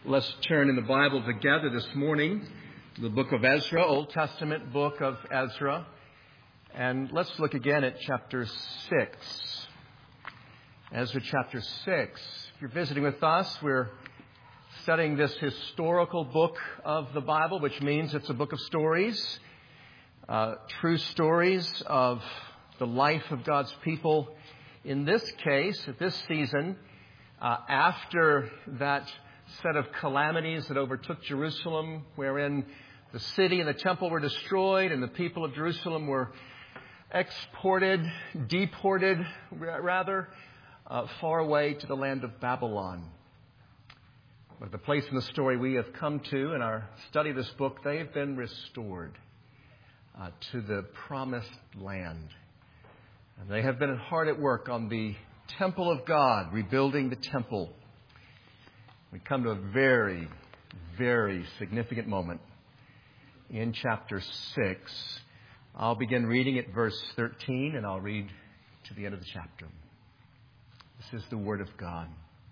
Let's turn in the Bible together this morning to the book of Ezra, Old Testament book of Ezra. And let's look again at chapter 6. Ezra chapter 6. If you're visiting with us, we're studying this historical book of the Bible, which means it's a book of stories, true stories of the life of God's people. In this case, at this season, after that set of calamities that overtook Jerusalem, wherein the city and the temple were destroyed and the people of Jerusalem were deported, far away to the land of Babylon. But the place in the story we have come to in our study of this book, they have been restored to the promised land. And they have been hard at work on the temple of God, rebuilding the temple. We come to a very, very significant moment in chapter 6. I'll begin reading at verse 13, and I'll read to the end of the chapter. This is the Word of God.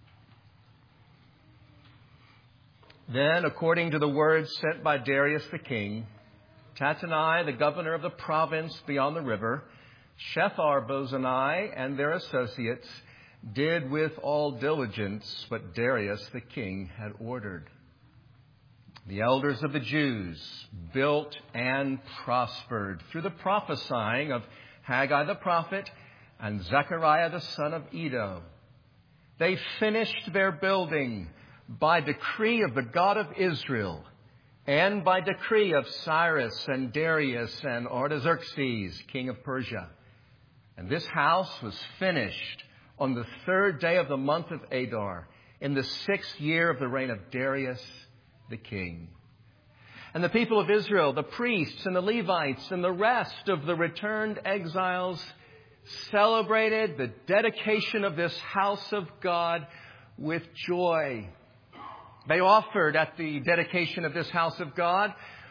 Then, according to the word sent by Darius the king, Tattenai, the governor of the province beyond the river, Shethar-bozenai and their associates did with all diligence what Darius the king had ordered. The elders of the Jews built and prospered through the prophesying of Haggai the prophet and Zechariah the son of Iddo. They finished their building by decree of the God of Israel and by decree of Cyrus and Darius and Artaxerxes, king of Persia. And this house was finished on the 3rd day of the month of Adar, in the 6th year of the reign of Darius the king. And the people of Israel, the priests and the Levites and the rest of the returned exiles celebrated the dedication of this house of God with joy. They offered at the dedication of this house of God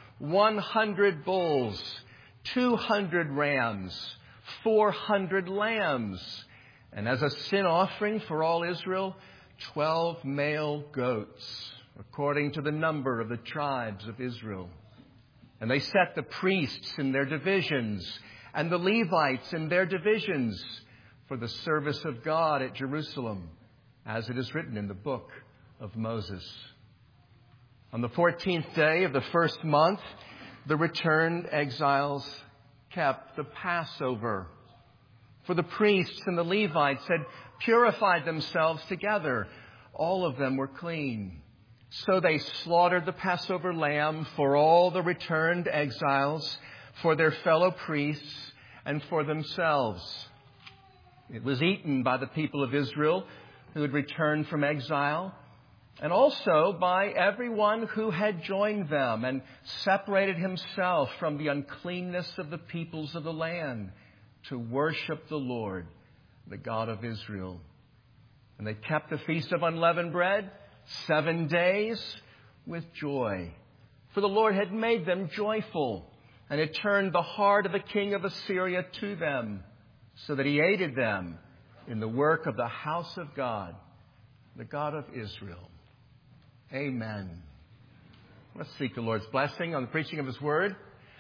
100 bulls, 200 rams, 400 lambs, and as a sin offering for all Israel, 12 male goats, according to the number of the tribes of Israel. And they set the priests in their divisions and the Levites in their divisions for the service of God at Jerusalem, as it is written in the book of Moses. On the 14th day of the first month, the returned exiles kept the Passover. For the priests and the Levites had purified themselves together. All of them were clean. So they slaughtered the Passover lamb for all the returned exiles, for their fellow priests, and for themselves. It was eaten by the people of Israel who had returned from exile, and also by everyone who had joined them and separated himself from the uncleanness of the peoples of the land, to worship the Lord, the God of Israel. And they kept the Feast of Unleavened Bread 7 days with joy. For the Lord had made them joyful, and had turned the heart of the king of Assyria to them, so that he aided them in the work of the house of God, the God of Israel. Amen. Let's seek the Lord's blessing on the preaching of His word.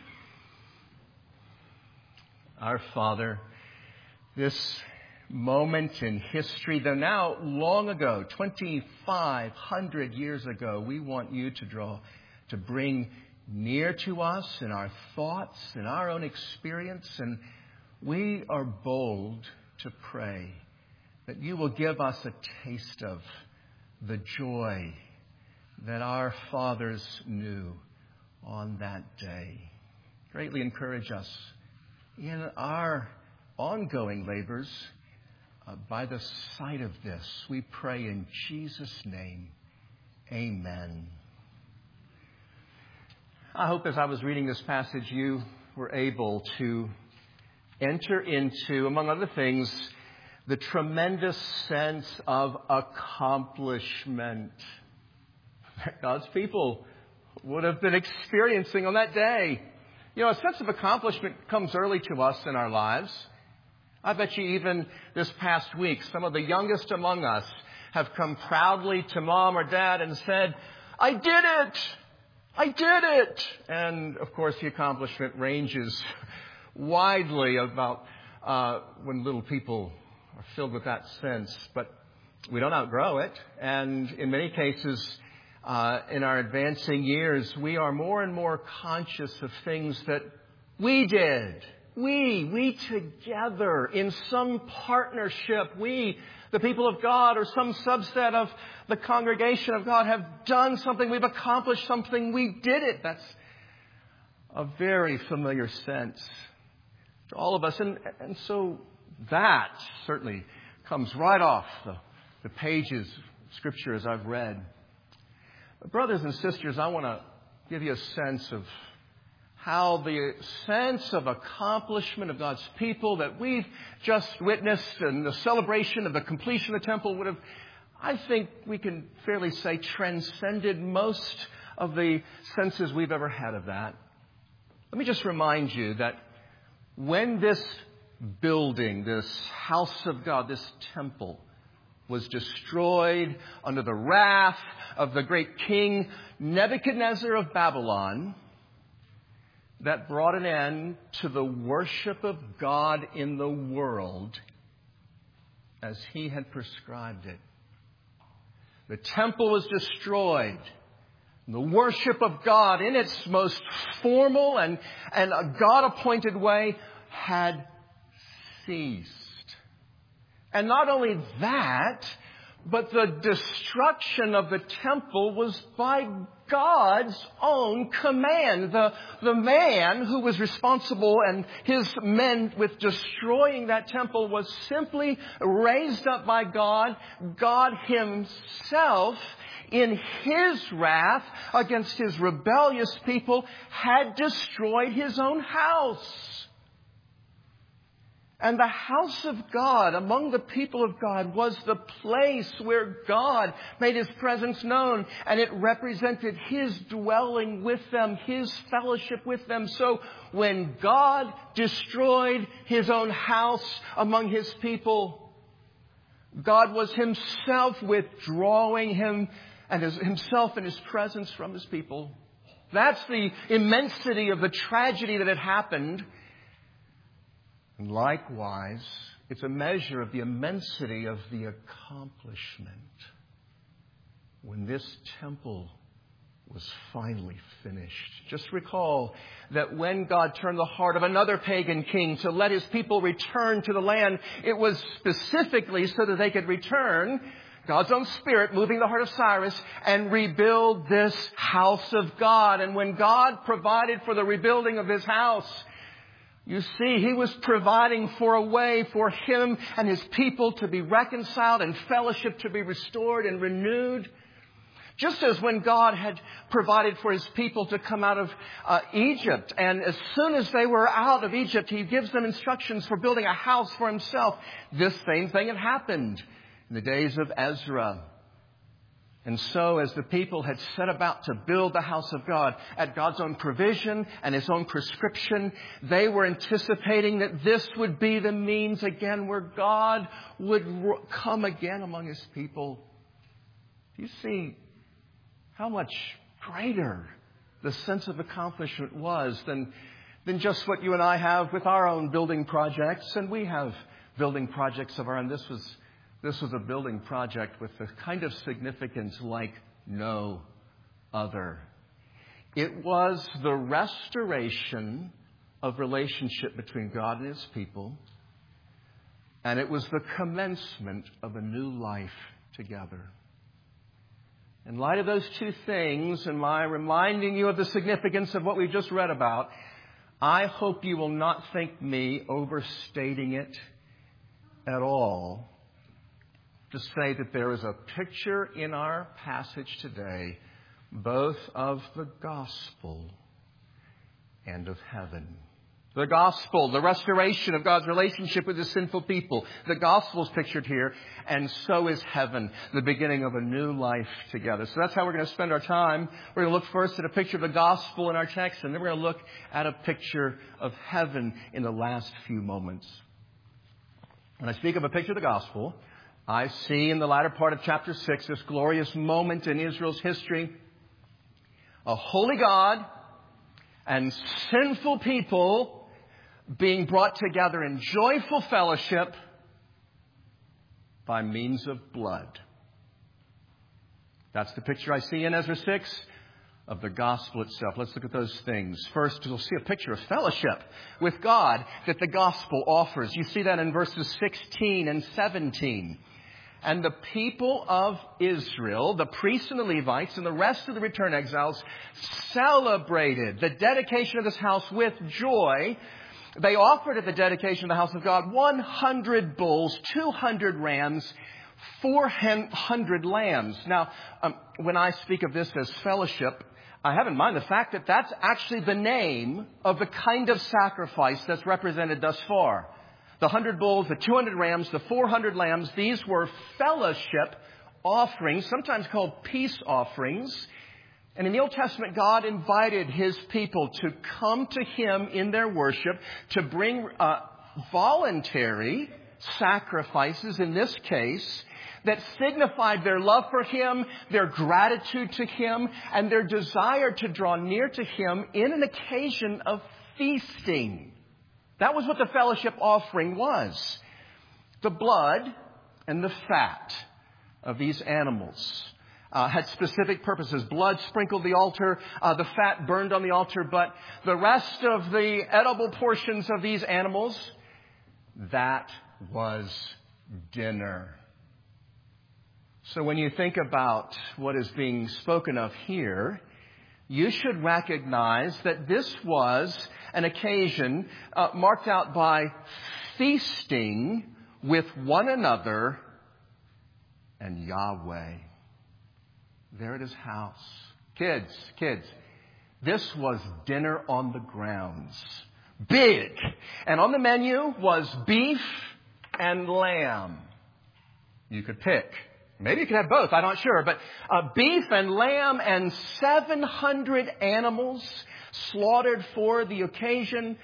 Our Father, this moment in history, though now long ago, 2,500 years ago, we want you to bring near to us in our thoughts, in our own experience, and we are bold to pray that you will give us a taste of the joy that our fathers knew on that day. Greatly encourage us in our ongoing labors by the sight of this. We pray in Jesus' name. Amen. I hope as I was reading this passage, you were able to enter into, among other things, the tremendous sense of accomplishment that God's people would have been experiencing on that day. You know, a sense of accomplishment comes early to us in our lives. I bet you even this past week, some of the youngest among us have come proudly to mom or dad and said, "I did it! I did it!" And, of course, the accomplishment ranges widely about when little people are filled with that sense. But we don't outgrow it. And in many cases, in our advancing years, we are more and more conscious of things that we did. We together, in some partnership, we, the people of God, or some subset of the congregation of God, have done something. We've accomplished something. We did it. That's a very familiar sense to all of us. And so that certainly comes right off the pages of Scripture as I've read. But brothers and sisters, I want to give you a sense of how the sense of accomplishment of God's people that we've just witnessed and the celebration of the completion of the temple would have, I think we can fairly say, transcended most of the senses we've ever had of that. Let me just remind you that when this building, this house of God, this temple, was destroyed under the wrath of the great king Nebuchadnezzar of Babylon, that brought an end to the worship of God in the world as he had prescribed it. The temple was destroyed. The worship of God in its most formal and a God-appointed way had ceased. And not only that, but the destruction of the temple was by God's own command. The man who was responsible and his men with destroying that temple was simply raised up by God. God himself, in his wrath against his rebellious people, had destroyed his own house. And the house of God among the people of God was the place where God made his presence known. And it represented his dwelling with them, his fellowship with them. So when God destroyed his own house among his people, God was himself withdrawing himself and his presence from his people. That's the immensity of the tragedy that had happened. And likewise, it's a measure of the immensity of the accomplishment when this temple was finally finished. Just recall that when God turned the heart of another pagan king to let his people return to the land, it was specifically so that they could return, God's own Spirit moving the heart of Cyrus, and rebuild this house of God. And when God provided for the rebuilding of his house, you see, he was providing for a way for him and his people to be reconciled and fellowship to be restored and renewed. Just as when God had provided for his people to come out of Egypt. And as soon as they were out of Egypt, he gives them instructions for building a house for himself. This same thing had happened in the days of Ezra. And so as the people had set about to build the house of God at God's own provision and his own prescription, they were anticipating that this would be the means again where God would come again among his people. Do you see how much greater the sense of accomplishment was than just what you and I have with our own building projects? And we have building projects of our own. This was a building project with the kind of significance like no other. It was the restoration of relationship between God and his people, and it was the commencement of a new life together. In light of those two things, and my reminding you of the significance of what we just read about, I hope you will not think me overstating it at all to say that there is a picture in our passage today both of the gospel and of heaven. The gospel, the restoration of God's relationship with his sinful people. The gospel is pictured here, and so is heaven, the beginning of a new life together. So that's how we're going to spend our time. We're going to look first at a picture of the gospel in our text, and then we're going to look at a picture of heaven in the last few moments. When I speak of a picture of the gospel, I see in the latter part of chapter 6 this glorious moment in Israel's history. A holy God and sinful people being brought together in joyful fellowship by means of blood. That's the picture I see in Ezra 6 of the gospel itself. Let's look at those things. First, we'll see a picture of fellowship with God that the gospel offers. You see that in verses 16 and 17. And the people of Israel, the priests and the Levites and the rest of the returned exiles, celebrated the dedication of this house with joy. They offered at the dedication of the house of God 100 bulls, 200 rams, 400 lambs. Now, when I speak of this as fellowship, I have in mind the fact that that's actually the name of the kind of sacrifice that's represented thus far. The 100 bulls, the 200 rams, the 400 lambs, these were fellowship offerings, sometimes called peace offerings. And in the Old Testament, God invited His people to come to Him in their worship, to bring voluntary sacrifices, in this case, that signified their love for Him, their gratitude to Him, and their desire to draw near to Him in an occasion of feasting. That was what the fellowship offering was. The blood and the fat of these animals had specific purposes. Blood sprinkled the altar, the fat burned on the altar, but the rest of the edible portions of these animals, that was dinner. So when you think about what is being spoken of here, you should recognize that this was an occasion marked out by feasting with one another and Yahweh. There at His house. Kids, this was dinner on the grounds. Big. And on the menu was beef and lamb. You could pick. Maybe you could have both, I'm not sure. But beef and lamb and 700 animals slaughtered for the occasion.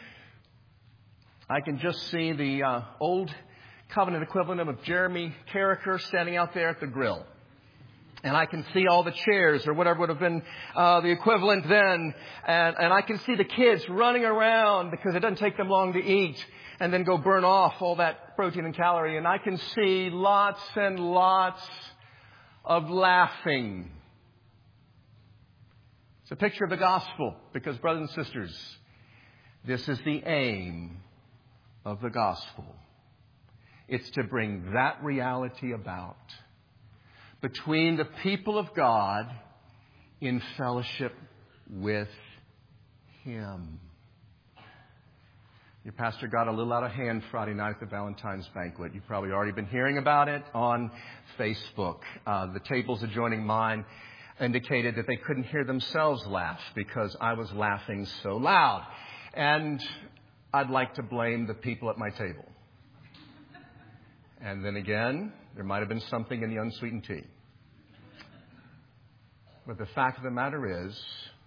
I can just see the old covenant equivalent of Jeremy Carricker standing out there at the grill. And I can see all the chairs or whatever would have been the equivalent then. And I can see the kids running around because it doesn't take them long to eat and then go burn off all that protein and calorie. And I can see lots and lots of laughing. It's a picture of the gospel because, brothers and sisters, this is the aim of the gospel. It's to bring that reality about between the people of God in fellowship with Him. Your pastor got a little out of hand Friday night at the Valentine's banquet. You've probably already been hearing about it on Facebook. The tables adjoining mine indicated that they couldn't hear themselves laugh because I was laughing so loud. And I'd like to blame the people at my table. And then again, there might have been something in the unsweetened tea. But the fact of the matter is,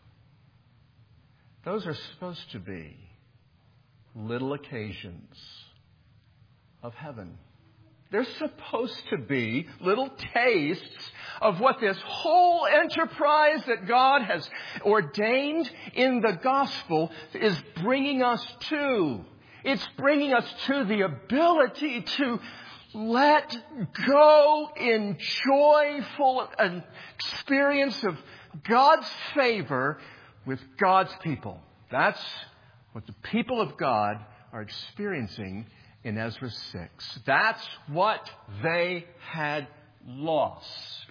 those are supposed to be little occasions of heaven. They're supposed to be little tastes of what this whole enterprise that God has ordained in the gospel is bringing us to. It's bringing us to the ability to let go in joyful experience of God's favor with God's people. That's what the people of God are experiencing in Ezra 6. That's what they had lost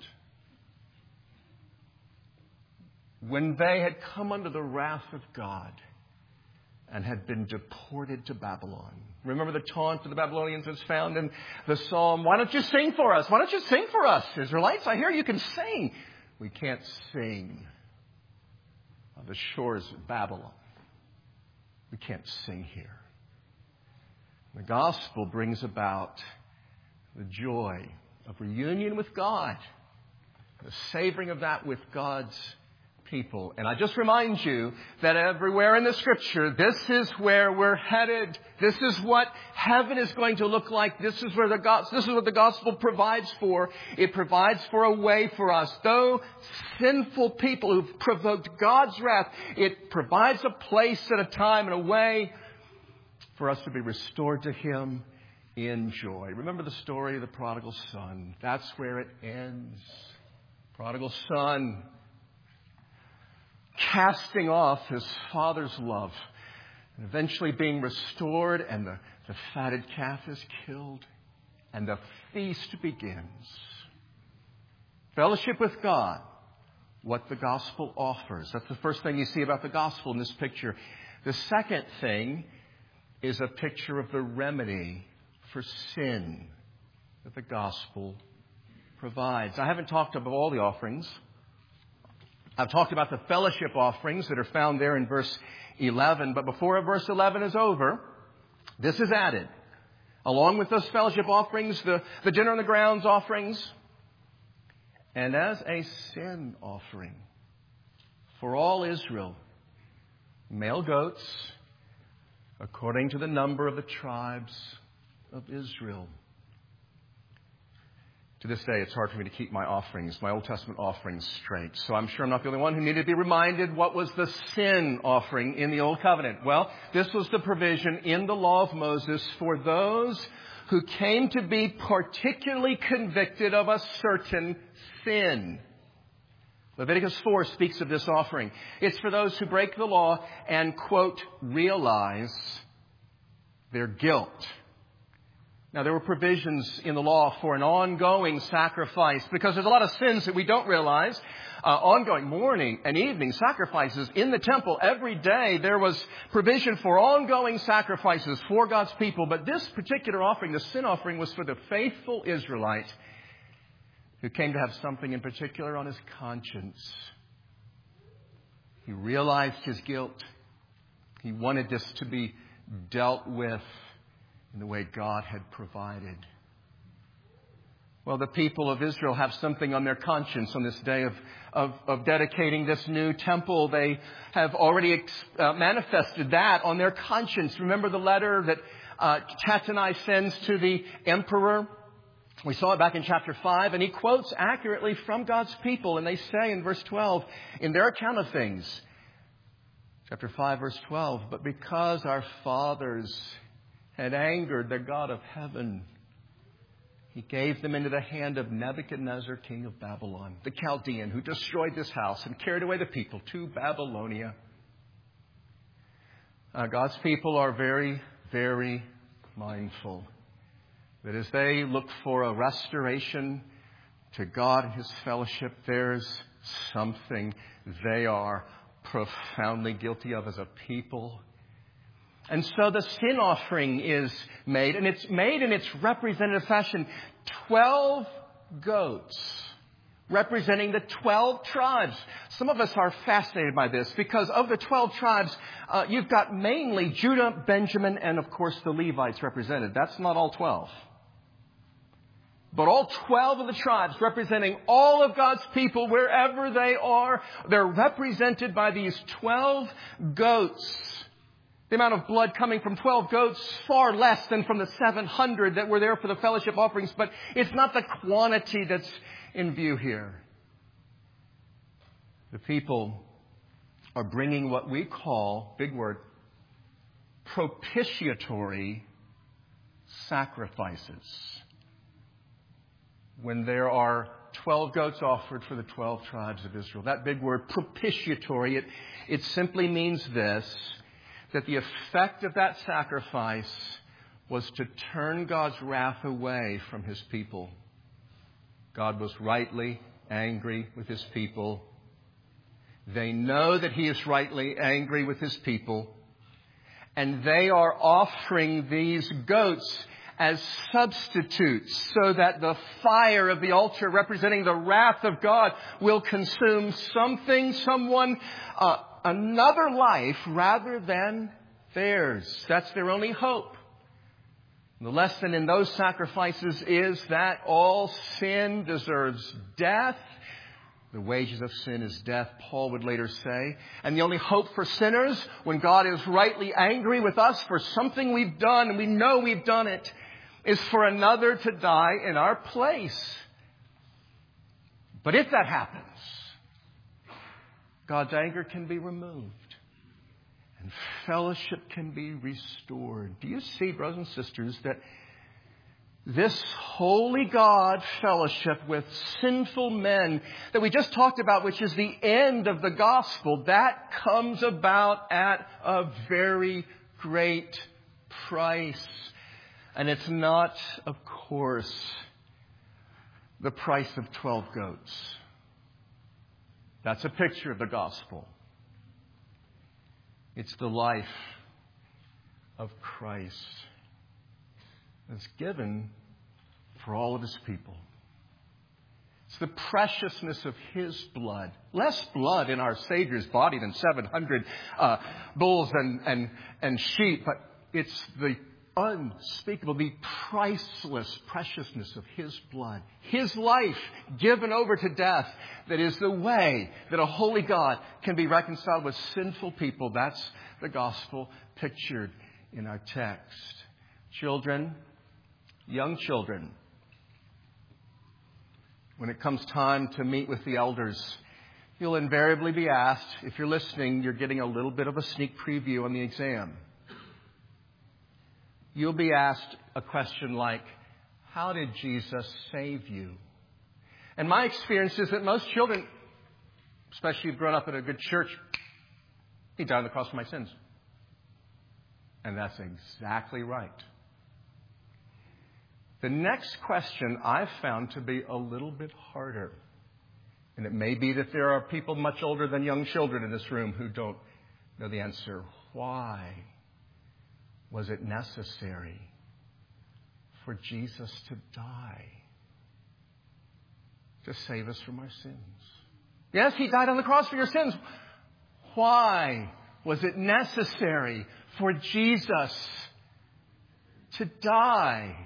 when they had come under the wrath of God and had been deported to Babylon. Remember the taunt of the Babylonians that's found in the psalm, "Why don't you sing for us? Why don't you sing for us, Israelites? I hear you can sing." We can't sing on the shores of Babylon. We can't sing here. The gospel brings about the joy of reunion with God, the savoring of that with God's people. And I just remind you that everywhere in the Scripture, this is where we're headed. This is what heaven is going to look like. This is what the gospel provides for. It provides for a way for us. Though sinful people who've provoked God's wrath, it provides a place and a time and a way for us to be restored to Him in joy. Remember the story of the prodigal son. That's where it ends. Prodigal son casting off his father's love and eventually being restored, and the fatted calf is killed and the feast begins. Fellowship with God, what the gospel offers. That's the first thing you see about the gospel in this picture. The second thing is a picture of the remedy for sin that the gospel provides. I haven't talked about all the offerings. I've talked about the fellowship offerings that are found there in verse 11. But before verse 11 is over, this is added. Along with those fellowship offerings, the dinner on the grounds offerings, and as a sin offering for all Israel, male goats, according to the number of the tribes of Israel. To this day, it's hard for me to keep my offerings, my Old Testament offerings, straight. So I'm sure I'm not the only one who needed to be reminded what was the sin offering in the Old Covenant. Well, this was the provision in the law of Moses for those who came to be particularly convicted of a certain sin. Leviticus 4 speaks of this offering. It's for those who break the law and, quote, realize their guilt. Now, there were provisions in the law for an ongoing sacrifice because there's a lot of sins that we don't realize. Ongoing morning and evening sacrifices in the temple. Every day there was provision for ongoing sacrifices for God's people. But this particular offering, the sin offering, was for the faithful Israelite who came to have something in particular on his conscience. He realized his guilt. He wanted this to be dealt with in the way God had provided. Well, the people of Israel have something on their conscience on this day of dedicating this new temple. They have already manifested that on their conscience. Remember the letter that Tattenai sends to the emperor? We saw it back in chapter 5, and he quotes accurately from God's people. And they say in verse 12, in their account of things, chapter 5, verse 12, but because our fathers had angered the God of heaven, He gave them into the hand of Nebuchadnezzar, king of Babylon, the Chaldean, who destroyed this house and carried away the people to Babylonia. God's people are very, very mindful that as they look for a restoration to God and His fellowship, there's something they are profoundly guilty of as a people. And so the sin offering is made, and it's made in its representative fashion. 12 goats representing the 12 tribes. Some of us are fascinated by this because of the 12 tribes, you've got mainly Judah, Benjamin, and of course the Levites represented. That's not all 12. But all 12 of the tribes representing all of God's people wherever they are, they're represented by these 12 goats. The amount of blood coming from 12 goats, far less than from the 700 that were there for the fellowship offerings. But it's not the quantity that's in view here. The people are bringing what we call, big word, propitiatory sacrifices. When there are 12 goats offered for the 12 tribes of Israel. That big word, propitiatory, it simply means this, that the effect of that sacrifice was to turn God's wrath away from His people. God was rightly angry with His people. They know that He is rightly angry with His people. And they are offering these goats as substitutes so that the fire of the altar representing the wrath of God will consume something, someone, another life rather than theirs. That's their only hope. The lesson in those sacrifices is that all sin deserves death, The wages of sin is death, Paul would later say. And the only hope for sinners, when God is rightly angry with us for something we've done, and we know we've done it, is for another to die in our place. But if that happens, God's anger can be removed and fellowship can be restored. Do you see, brothers and sisters, that this holy God fellowship with sinful men that we just talked about, which is the end of the gospel, that comes about at a very great price. And it's not, of course, the price of 12 goats. That's a picture of the gospel. It's the life of Christ. It's given for all of His people. It's the preciousness of His blood. Less blood in our Savior's body than 700 bulls and sheep, but it's the unspeakable, the priceless preciousness of His blood. His life given over to death, that is the way that a holy God can be reconciled with sinful people. That's the gospel pictured in our text. Children, young children, when it comes time to meet with the elders, you'll invariably be asked, if you're listening, you're getting a little bit of a sneak preview on the exam. You'll be asked a question like, how did Jesus save you? And my experience is that most children, especially if you've grown up in a good church, He died on the cross for my sins. And that's exactly right. The next question I've found to be a little bit harder. And it may be that there are people much older than young children in this room who don't know the answer. Why was it necessary for Jesus to die to save us from our sins? Yes, He died on the cross for your sins. Why was it necessary for Jesus to die?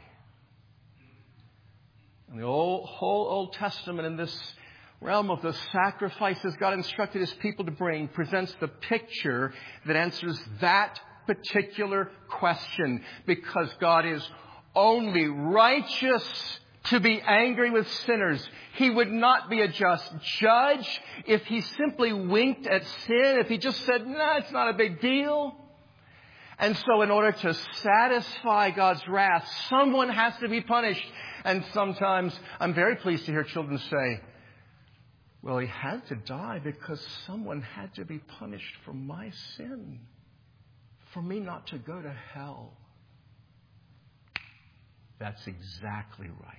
And the whole Old Testament in this realm of the sacrifices God instructed His people to bring presents the picture that answers that particular question, because God is only righteous to be angry with sinners. He would not be a just judge if He simply winked at sin, if He just said, nah, it's not a big deal. And so in order to satisfy God's wrath, someone has to be punished. And sometimes I'm very pleased to hear children say, well, He had to die because someone had to be punished for my sin, for me not to go to hell. That's exactly right.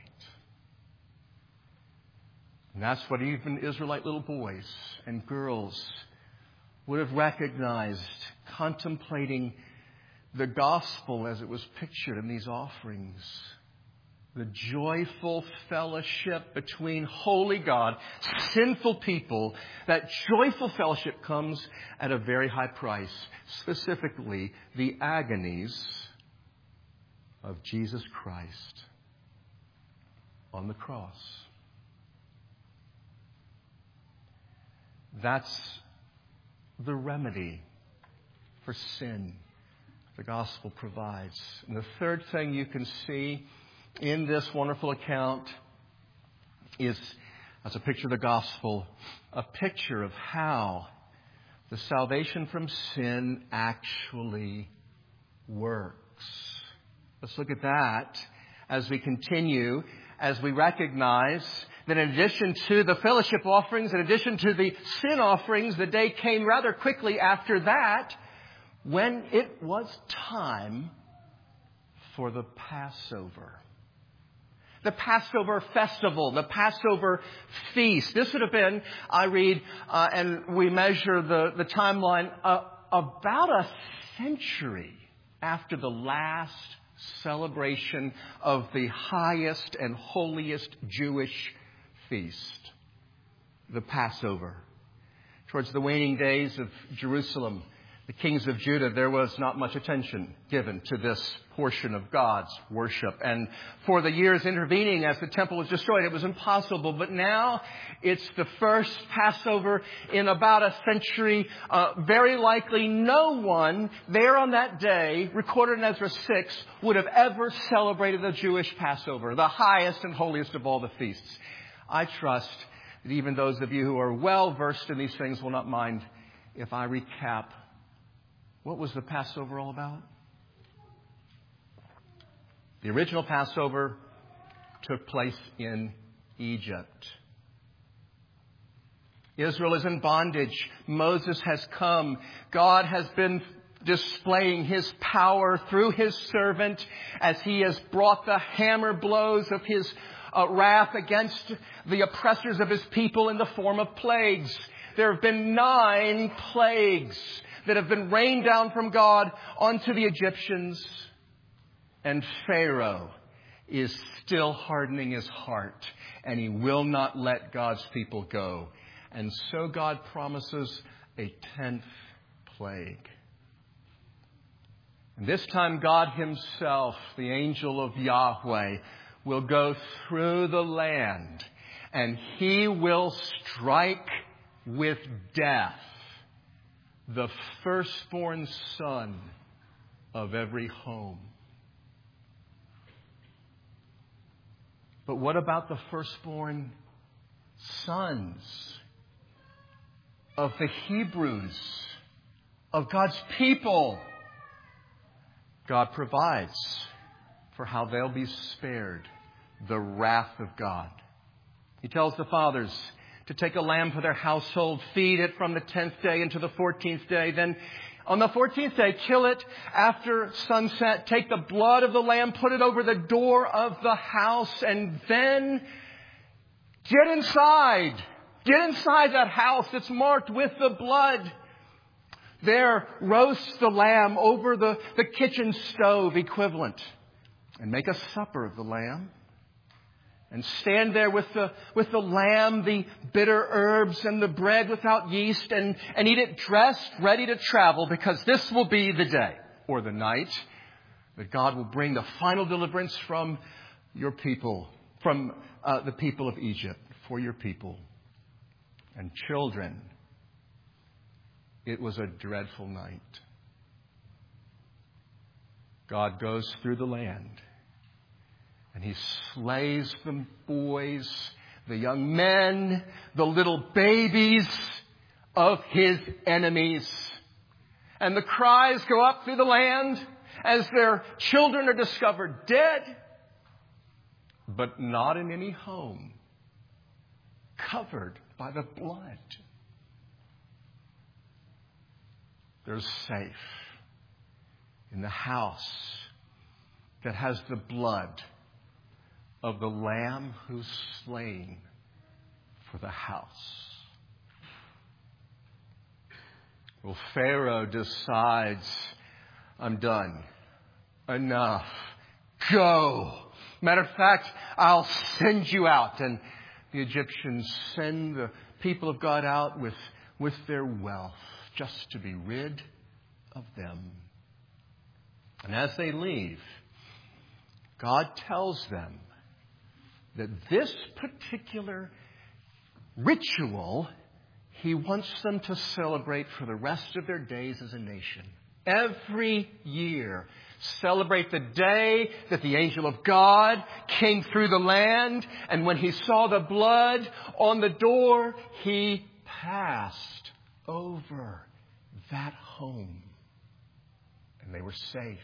And that's what even Israelite little boys and girls would have recognized, contemplating the gospel as it was pictured in these offerings. The joyful fellowship between holy God, sinful people. That joyful fellowship comes at a very high price. Specifically, the agonies of Jesus Christ on the cross. That's the remedy for sin the gospel provides. And the third thing you can see in this wonderful account is, as a picture of the gospel, a picture of how the salvation from sin actually works. Let's look at that as we continue, as we recognize that in addition to the fellowship offerings, in addition to the sin offerings, the day came rather quickly after that when it was time for the Passover. The Passover festival, the Passover feast. This would have been, I read, and we measure the timeline, about a century after the last celebration of the highest and holiest Jewish feast, the Passover. Towards the waning days of Jerusalem, the kings of Judah, there was not much attention given to this portion of God's worship. And for the years intervening as the temple was destroyed, it was impossible. But now it's the first Passover in about a century. Very likely no one there on that day, recorded in Ezra 6, would have ever celebrated the Jewish Passover, the highest and holiest of all the feasts. I trust that even those of you who are well versed in these things will not mind if I recap. What was the Passover all about? The original Passover took place in Egypt. Israel is in bondage. Moses has come. God has been displaying His power through His servant as He has brought the hammer blows of His wrath against the oppressors of His people in the form of plagues. There have been 9 plagues that have been rained down from God onto the Egyptians. And Pharaoh is still hardening his heart, and he will not let God's people go. And so God promises a 10th plague. And this time God Himself, the angel of Yahweh, will go through the land, and He will strike with death the firstborn son of every home. But what about the firstborn sons of the Hebrews, of God's people? God provides for how they'll be spared the wrath of God. He tells the fathers to take a lamb for their household, feed it from the 10th day into the 14th day. Then on the 14th day, kill it after sunset. Take the blood of the lamb, put it over the door of the house, and then get inside. Get inside that house that's marked with the blood. There, roast the lamb over the kitchen stove equivalent, and make a supper of the lamb. And stand there with the lamb, the bitter herbs, and the bread without yeast, and eat it dressed, ready to travel, because this will be the day or the night that God will bring the final deliverance from your people, from the people of Egypt, for your people. And children, it was a dreadful night. God goes through the land, and He slays the boys, the young men, the little babies of His enemies. And the cries go up through the land as their children are discovered dead, but not in any home, covered by the blood. They're safe in the house that has the blood of the Lamb who's slain for the house. Well, Pharaoh decides, I'm done. Enough. Go. Matter of fact, I'll send you out. And the Egyptians send the people of God out with their wealth, just to be rid of them. And as they leave, God tells them that this particular ritual He wants them to celebrate for the rest of their days as a nation. Every year, celebrate the day that the angel of God came through the land, and when he saw the blood on the door, he passed over that home, and they were safe.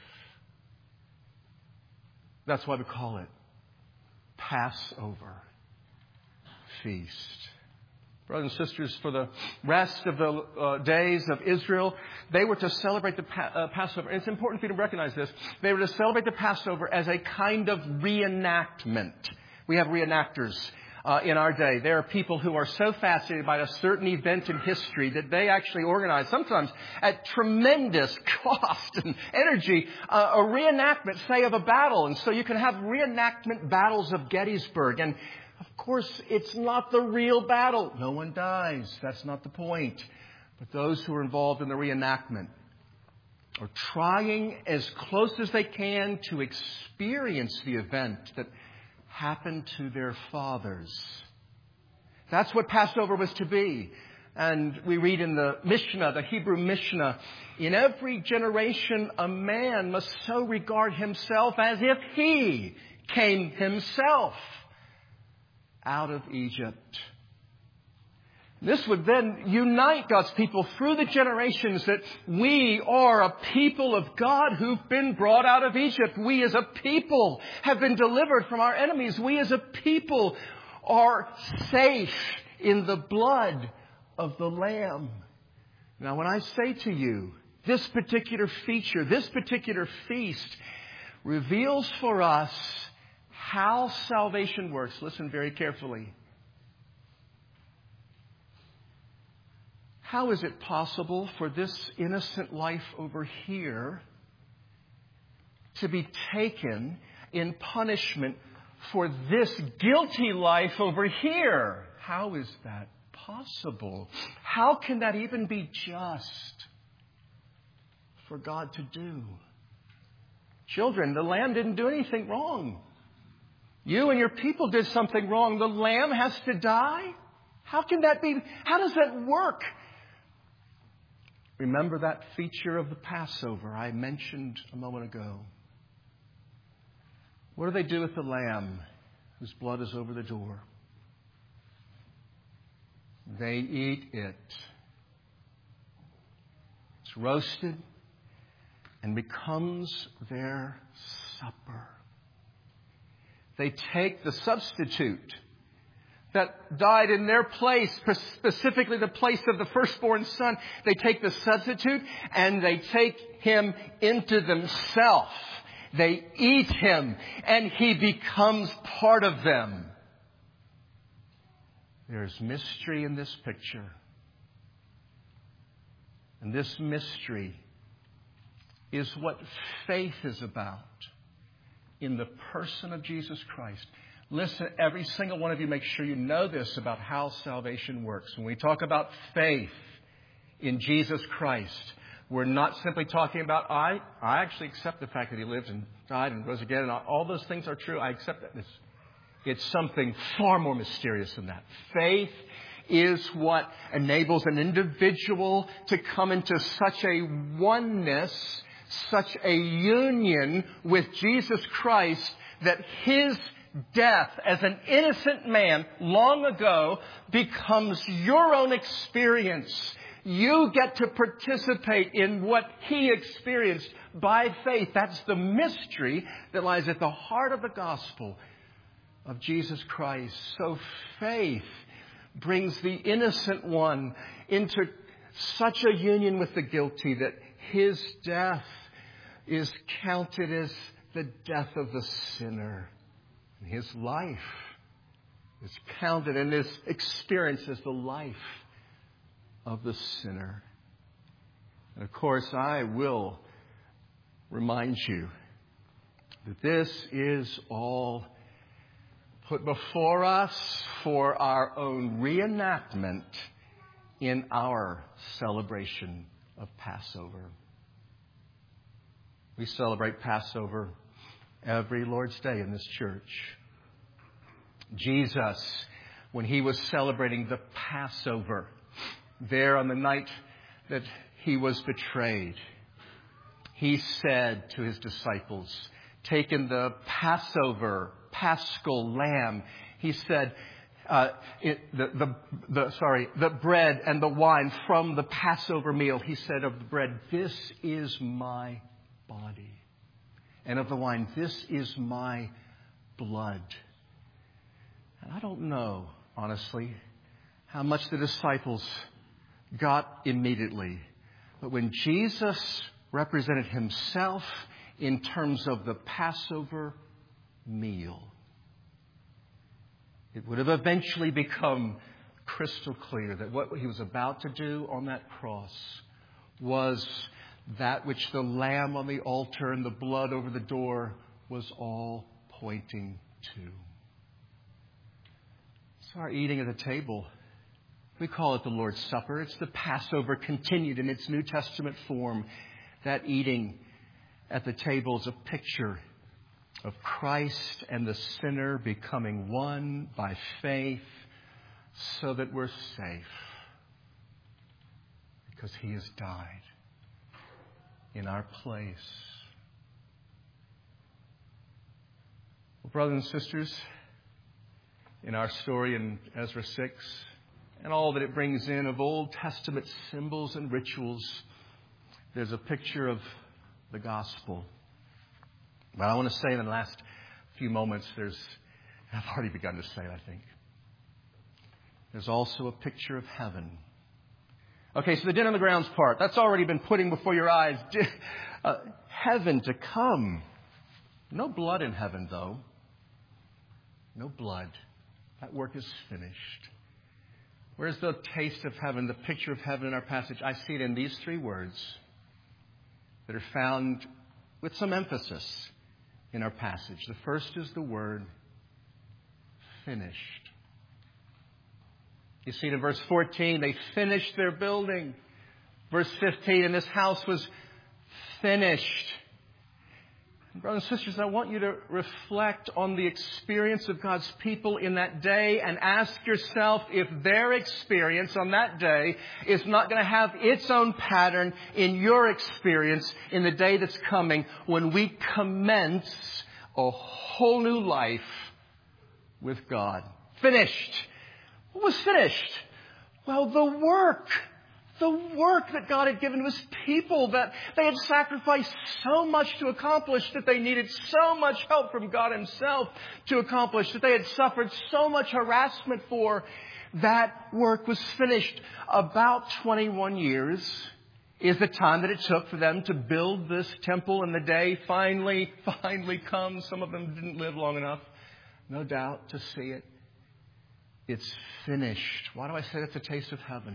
That's why we call it Passover feast. Brothers and sisters, for the rest of the days of Israel, they were to celebrate the Passover. And it's important for you to recognize this. They were to celebrate the Passover as a kind of reenactment. We have reenactors in our day. There are people who are so fascinated by a certain event in history that they actually organize, sometimes at tremendous cost and energy, a reenactment, say, of a battle. And so you can have reenactment battles of Gettysburg. And of course, it's not the real battle. No one dies. That's not the point. But those who are involved in the reenactment or trying as close as they can to experience the event that happened to their fathers. That's what Passover was to be. And we read in the Mishnah, the Hebrew Mishnah, in every generation a man must so regard himself as if he came himself out of Egypt. This would then unite God's people through the generations, that we are a people of God who've been brought out of Egypt. We as a people have been delivered from our enemies. We as a people are safe in the blood of the Lamb. Now, when I say to you, this particular feature, this particular feast reveals for us how salvation works. Listen very carefully. How is it possible for this innocent life over here to be taken in punishment for this guilty life over here? How is that possible? How can that even be just for God to do? Children, the lamb didn't do anything wrong. You and your people did something wrong. The lamb has to die? How can that be? How does that work? Remember that feature of the Passover I mentioned a moment ago. What do they do with the lamb whose blood is over the door? They eat it. It's roasted and becomes their supper. They take the substitute that died in their place, specifically the place of the firstborn son. They take the substitute and they take him into themselves. They eat him and he becomes part of them. There's mystery in this picture. And this mystery is what faith is about in the person of Jesus Christ. Listen, every single one of you, make sure you know this about how salvation works. When we talk about faith in Jesus Christ, we're not simply talking about, I actually accept the fact that he lived and died and rose again, and all those things are true. I accept that. It's something far more mysterious than that. Faith is what enables an individual to come into such a oneness, such a union with Jesus Christ, that his death as an innocent man long ago becomes your own experience. You get to participate in what he experienced by faith. That's the mystery that lies at the heart of the gospel of Jesus Christ. So faith brings the innocent one into such a union with the guilty that his death is counted as the death of the sinner. His life is counted in his experience as the life of the sinner. And of course, I will remind you that this is all put before us for our own reenactment in our celebration of Passover. We celebrate Passover every Lord's Day in this church. Jesus, when he was celebrating the Passover, there on the night that he was betrayed, he said to his disciples, taking the Passover, paschal lamb, he said, the bread and the wine from the Passover meal, he said of the bread, this is my body. And of the wine, this is my blood. And I don't know, honestly, how much the disciples got immediately. But when Jesus represented himself in terms of the Passover meal, it would have eventually become crystal clear that what he was about to do on that cross was that which the lamb on the altar and the blood over the door was all pointing to. So our eating at the table, we call it the Lord's Supper. It's the Passover continued in its New Testament form. That eating at the table is a picture of Christ and the sinner becoming one by faith so that we're safe because He has died in our place. Well, brothers and sisters, in our story in Ezra 6 and all that it brings in of Old Testament symbols and rituals, there's a picture of the gospel. But I want to say in the last few moments, I've already begun to say it, I think. There's also a picture of heaven. Okay, so the din on the grounds part, that's already been putting before your eyes. Heaven to come. No blood in heaven, though. No blood. That work is finished. Where's the taste of heaven, the picture of heaven in our passage? I see it in these three words that are found with some emphasis in our passage. The first is the word finished. You see it in verse 14, they finished their building. Verse 15, and this house was finished. Brothers and sisters, I want you to reflect on the experience of God's people in that day and ask yourself if their experience on that day is not going to have its own pattern in your experience in the day that's coming when we commence a whole new life with God. Finished. What was finished? Well, the work that God had given to His people, that they had sacrificed so much to accomplish, that they needed so much help from God Himself to accomplish, that they had suffered so much harassment for, that work was finished. About 21 years is the time that it took for them to build this temple, and the day finally comes. Some of them didn't live long enough, no doubt, to see it. It's finished. Why do I say that's a taste of heaven?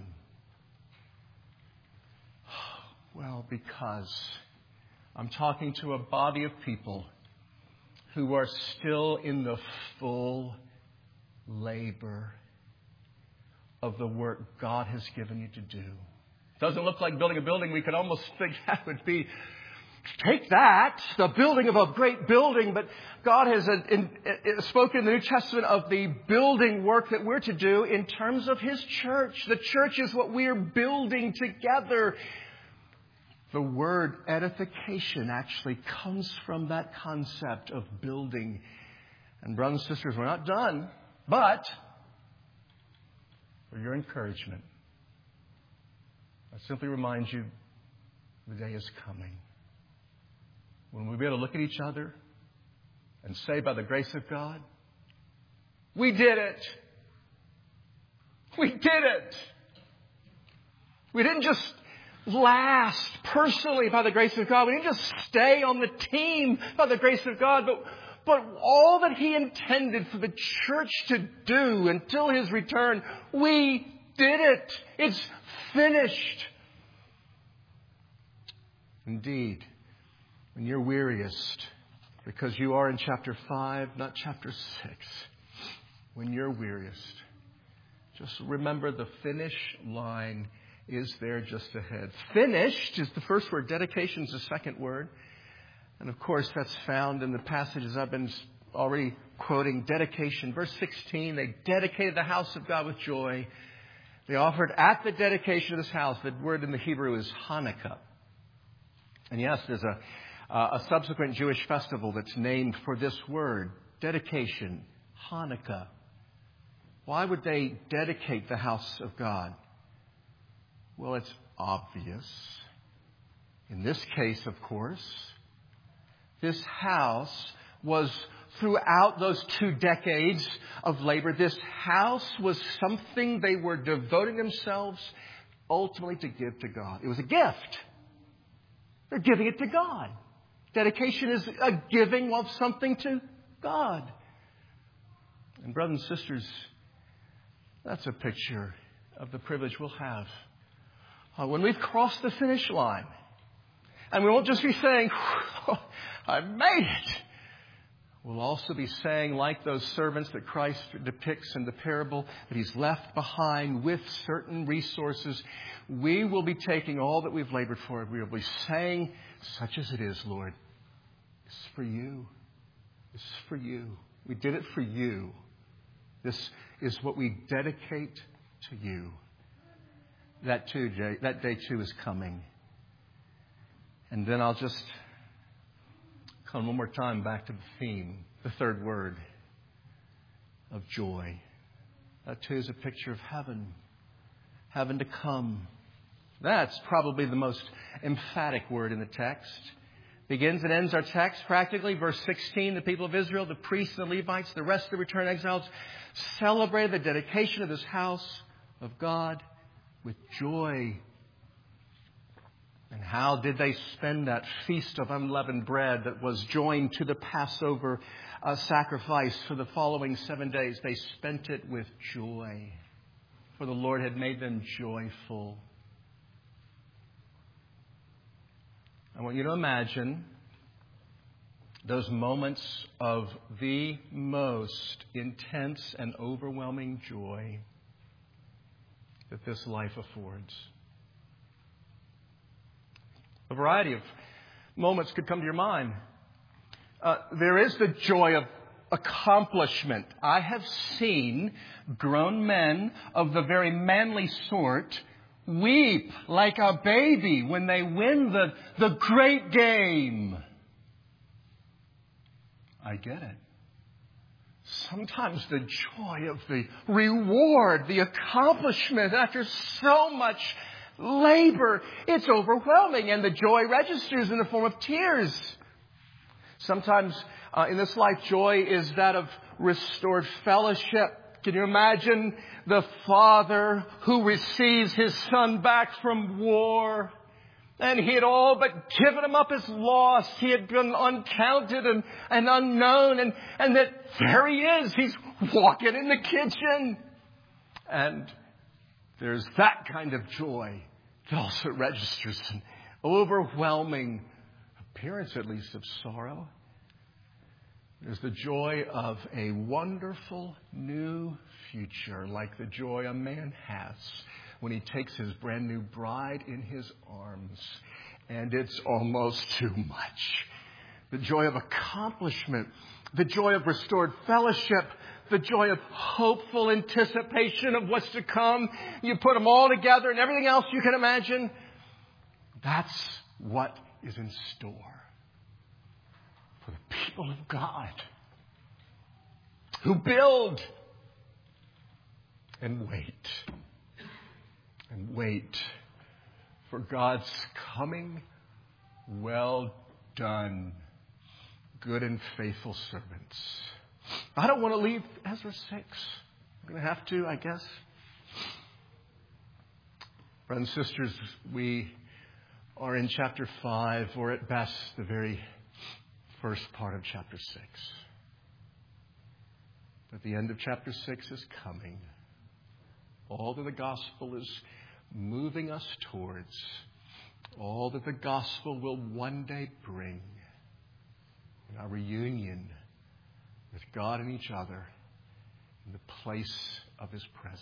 Well, because I'm talking to a body of people who are still in the full labor of the work God has given you to do. Doesn't look like building a building. We could almost think that would be, take that, the building of a great building. But God has spoken in the New Testament of the building work that we're to do in terms of His church. The church is what we are building together. The word edification actually comes from that concept of building. And brothers and sisters, we're not done, but for your encouragement, I simply remind you the day is coming when we'll be able to look at each other and say, by the grace of God, we did it. We did it. We didn't just last personally by the grace of God. We didn't just stay on the team by the grace of God, but all that He intended for the church to do until His return, we did it. It's finished. Indeed, when you're weariest, because you are in chapter 5, not chapter 6, when you're weariest, just remember the finish line is there just ahead. Finished is the first word. Dedication is the second word. And of course, that's found in the passages I've been already quoting. Dedication. Verse 16, they dedicated the house of God with joy. They offered at the dedication of this house. The word in the Hebrew is Hanukkah. And yes, there's a subsequent Jewish festival that's named for this word. Dedication. Hanukkah. Why would they dedicate the house of God? Well, it's obvious. In this case, of course, this house was throughout those 2 decades of labor. This house was something they were devoting themselves ultimately to give to God. It was a gift. They're giving it to God. Dedication is a giving of something to God. And brothers and sisters, that's a picture of the privilege we'll have when we've crossed the finish line. And we won't just be saying, I made it. We'll also be saying, like those servants that Christ depicts in the parable, that He's left behind with certain resources. We will be taking all that we've labored for. We will be saying, such as it is, Lord, it's for you. It's for you. We did it for you. This is what we dedicate to you. That day too is coming. And then I'll just come one more time back to the theme, the third word of joy. That too is a picture of heaven to come. That's probably the most emphatic word in the text. Begins and ends our text practically. Verse 16, the people of Israel, the priests and the Levites, the rest of the returned exiles, celebrated the dedication of this house of God with joy. And how did they spend that feast of unleavened bread that was joined to the Passover sacrifice for the following 7 days? They spent it with joy, for the Lord had made them joyful. I want you to imagine those moments of the most intense and overwhelming joy that this life affords. A variety of moments could come to your mind. There is the joy of accomplishment. I have seen grown men of the very manly sort weep like a baby when they win the great game. I get it. Sometimes the joy of the reward, the accomplishment after so much labor, it's overwhelming, and the joy registers in the form of tears. Sometimes in this life, joy is that of restored fellowship. Can you imagine the father who receives his son back from war? And he had all but given him up as lost. He had been uncounted and unknown. And that there he is. He's walking in the kitchen. And there's that kind of joy that also registers an overwhelming appearance, at least, of sorrow. There's the joy of a wonderful new future, like the joy a man has when he takes his brand new bride in his arms. And it's almost too much. The joy of accomplishment, the joy of restored fellowship, the joy of hopeful anticipation of what's to come. You put them all together and everything else you can imagine. That's what is in store for the people of God who build and wait for God's coming. Well done, good and faithful servants. I don't want to leave Ezra 6. I'm going to have to, I guess. Brothers and sisters, we are in chapter 5, or at best, the very first part of chapter 6. But the end of chapter 6 is coming. All that the gospel is moving us towards, all that the gospel will one day bring in our reunion with God and each other in the place of His presence.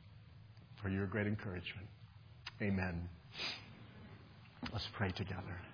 For your great encouragement. Amen. Let's pray together.